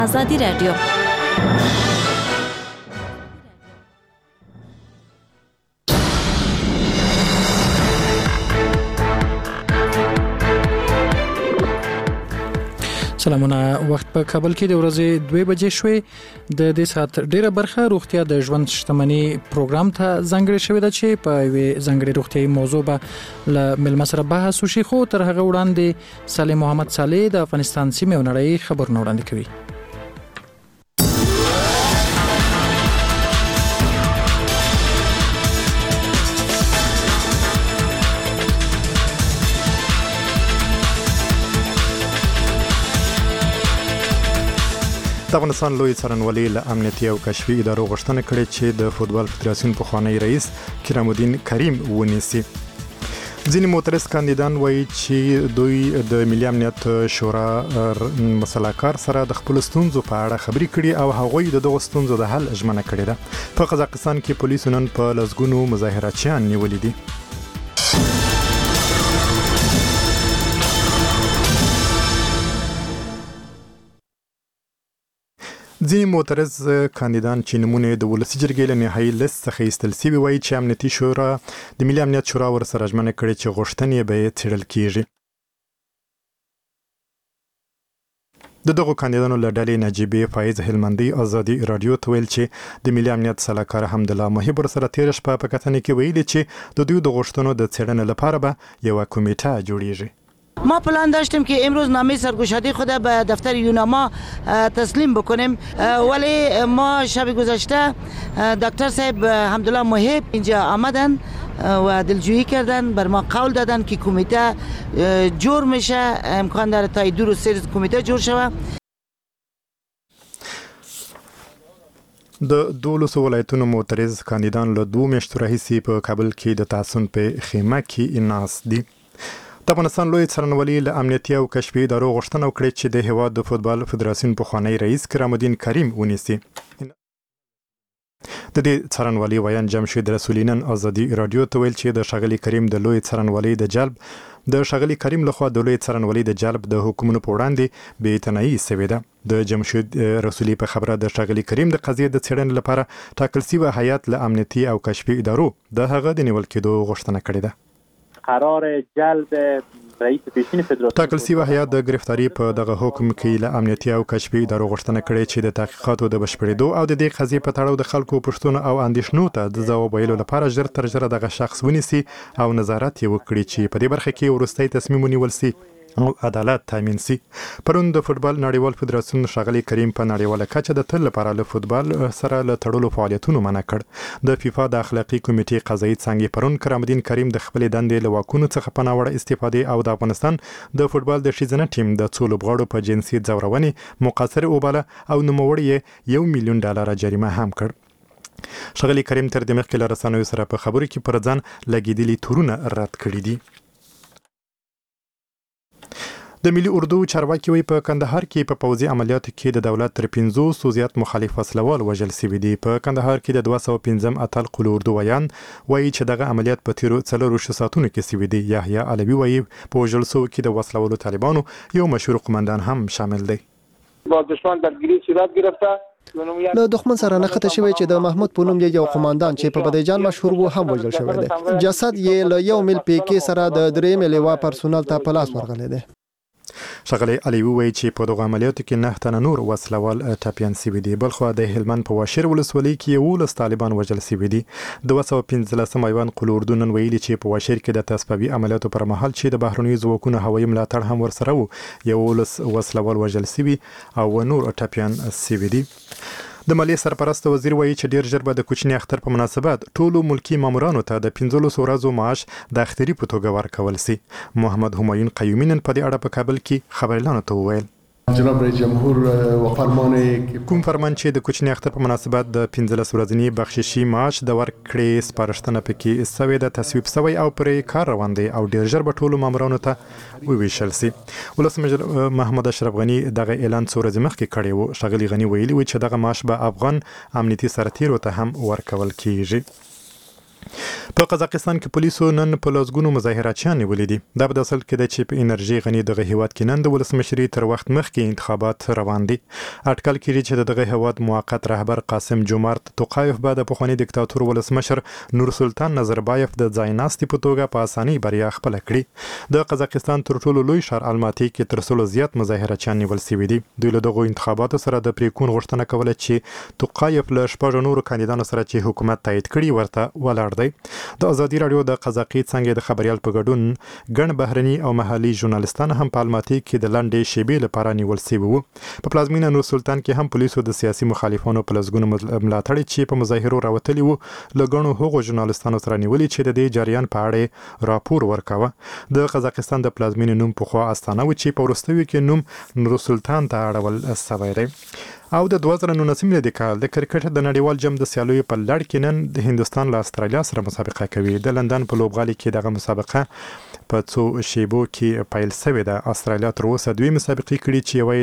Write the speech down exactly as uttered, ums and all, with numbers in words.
آزادي رادیو. سلامونه. وخت په کابل کې د ورځې دوه بجې شوې. د دې سات ډیره برخه روغتیا د ژوند شتمنۍ پروګرام ته ځانګړې شوې ده چې په یوې ځانګړې روغتیايي موضوع به له ملما سره بحث وشي. خو تر هغه وړاندې صالح محمد صالح د افغانستان سیمې او نړۍ خبرونه وړاندې کوي. د افغانستان لوی څارنوالي له امنیتي او کشفي ادارو غوښتنه کړې چې د فوتبال فدراسیون پخوانی رئیس کرام الدین کریم ونیسي. ځینې معترض کاندیدان وایي چې دوی د ملي امنیت شورا مسلکار سره د خپل ستونزو په اړه خبرې کړي او هغوی د دغو ستونزو د حل ژمنه کړې ده. په قزاقستان کې پولیسو نن په لسګونو مظاهراتچیان نیولي دي. ځینې معترض کاندیدان چې نمونه د ولسي جرګې له نهایي لیست څخه ایستل شوي وایي چې امنیتي شورا د ملي امنیت شورا ورسره ژمنه کړې چې غوښتنې به یې څېړل کیږي. د دغو کاندیدانو له ډلې نجیبې فایز هلمندي ازادي رادیو ته ویل چې د ملي امنیت سلاکار حمدالله محب ورسره تېره شپه په کتنې کې ویلي چې د دوی د غوښتنو د څېړنې لپاره به یوه کمیټه جوړیږي. ما پلان داشتیم که امروز نامه سرگشادی خود به دفتر یوناما تسلیم بکنیم، ولی ما شب گذشته دکتر صاحب حمدالله محب اینجا آمدن و دلجویی کردن، بر ما قول دادن که کمیته جور میشه، امکان داره تا دو روز سه روز کمیته جور شود. د دولسو ولایتونو معترض کاندیدان له دوه میاشتو راهیسې په کابل کې د تعصب په خیمه کې ناست دي. د افغانستان لوی څارنوالي له امنیتي او کشفي ادارو غوښتنه وکړه چې د هیواد د فوتبال فدراسیون پخوانی رئیس کرام الدین کریم ونیسي. د دې څارنوالي ویان جمشید رسولي نن ازادي رادیو ته ویل چې د ښاغلي کریم د لوی څارنوالي د جلب د ښاغلي کریم لخوا د لوی څارنوالي د جلب د حکومتونو په وړاندې بې اعتنایي شوې ده. د جمشید رسولي په خبره د ښاغلي کریم د قضیې د څېړنې لپاره ټاکل شوی هیات له امنیتي او کشفي ادارو د هغه د نیول کېدو غوښتنه کړې ده. قرار جلب رئیس پیشین فدراسیون ټاکل شوی هیات د گرفتاری په دغه حکم کې له امنیتي او کشفي ادارو غوښتنه کړې چې د تحقیقاتو د بشپړېدو او د دې قضیې په تړاو د خلکو پوښتنو او اندېښنو ته د ځواب ویلو لپاره ژر تر ژره دغه شخص ونیسي او نظارت یې وکړي چې په دې برخه کې وروستی تصمیم ونیول شي او عدالت تامین شي. پرون د فوتبال نړیوال فدراسیون ښاغلي کریم په نړیواله کچه د تل لپاره له فوتبال سره له تړلو فعالیتونو منع کړ. د فیفا د اخلاقي کمیټې قضایي څانګې پرون کرام الدین کریم د خپلې دندې له واکونو څخه په ناوړه استفادې او د افغانستان د فوتبال د ښځینه ټیم د څو لوبغاړو په جنسي ځورونې مقصر وباله او نوموړی یې یو میلیون ډالره جریمه هم کړ. ښاغلي کریم تر دې مخکې له رسنیو سره په خبرو کې پر ځان لګېدلي تورونه رد کړي دي. د ملي اردو چارواکي وایي په کندهار کې په پوځي عملیاتو کې د دولت تر پنځوسو زیات مخالف وسلوال وژل شوي دي. په کندهار کې د دوه سوه پنځم اتل قول اردو ویان وایي چې دغه عملیات په تیرو څلورو ساعتونو کې شوي دي. یحیی علوي وایي په وژل شوو کې د وسلوالو طالبانو یو مشهور قومندان هم شامل دی. با دشمن درگیری صورت گرفته. له دښمن سره نښته شوی چې د محمود په نوم یو قومندان چې په بدیجان مشهور وو هم وژل شوی دی. جسد یې له یو میل پیکې سره د درېیمې لواء پرسونل ته په لاس ورغلی دی. ښاغلی علي وویل چې په دغه عملیاتو کې نه تنه نور وسلوال ټپیان شوي دي. بلخوا د هلمند په واشیر ولسوالۍ کې یولس طالبان وژل شوي دي. دوه سوه پنځلسم ایوان قول اردو نن ویلي چې په واشیر کې د تصفیوي عملیاتو پر مهال چې د بهرنیو ځواکونو هوایي ملاتړ هم ورسره وو یولس وسلوال وژل شوي او نور ټپیان شوي دي. د مالیې سرپرست وزیر وایي چې ډیر ژر به د کوچني اختر په مناسبت ټولو ملکی مامورانو ته د پنځلسو ورځو معاش د اختري په توګه ورکول شي. محمد همایون قیومي نن په دې اړه په کابل کې خبريالانو ته وویل جناب رئیس جمهور و فرمان کوم فرمان چې د کوچني اختر په مناسبت د پنځلس ورځنی بخششي معاش د ورکړې سپارښتنه پکې سوي د تصویب سوی او پرې کار روان دی او ډیر ژر به ټولو مامورانو ته وویشل شي. ولسمشر محمد اشرف غنی دغه اعلان څو ورځې مخکې کړی و. ښاغلي غنی ویلي و چې دغه معاش به افغان امنیتي سرتیرو ته هم ورکول کیږي. په قزاقستان کې پولیسو نن په لسګونو مظاهراتچیان نیولي دي. دا په اصل کې د چې په انرژي غني دغه هیواد کې نن د ولسمشري تر وخت مخکې انتخابات روان دي. اټکل کېږي چې دغه هیواد موقت رهبر قاسم جومارت توقایف بعد په خواني دیکتاتور ولسمشر نور سلطان نظربایف د ځایناستي په توګه په اساني بریا خپل کړي. د قزاقستان تر ټولو لوی ښار الماتي کې تر څلو زیات مظاهراتچیان نیول شوي دي. دوی له دغو انتخاباتو سره د پریکون غوښتنه کوله چې توقایف له شپږ نورو کاندیدانو سره چې حکومت تایید کړي ورته ولاړ دی. د ازادي راډیو د قزاقي څنګه د خبريال په ګډون ګڼ بهرني او محلي ژورنالستان هم په الماتي کې د لنډې شیبې لپاره نیول شوي وو. په پلازمینه نور سلطان کې هم پولیسو د سیاسي مخالفانو په لسګونو ملاتړي چې په مظاهرو راوتلي وو له ګڼو هغو ژورنالستانو سره نیولي چې د دې جریان په اړه راپور ورکاوه. د قزاقستان د پلازمینه نوم په خوا استانه و چې په وروستیو کې نوم نور سلطان ته اړول شوی دی. او د دوه زره نولسم میلادي کال د کرکټ د نړیوال جام د سیالیو په لړ کې نن د هندستان له استرالیا سره مسابقه کوي. د لندن په لوبغالي کې دغه مسابقه په څو شیبو کې پیل شوې ده. استرالیا تر اوسه دوی مسابقې کړي چې یوه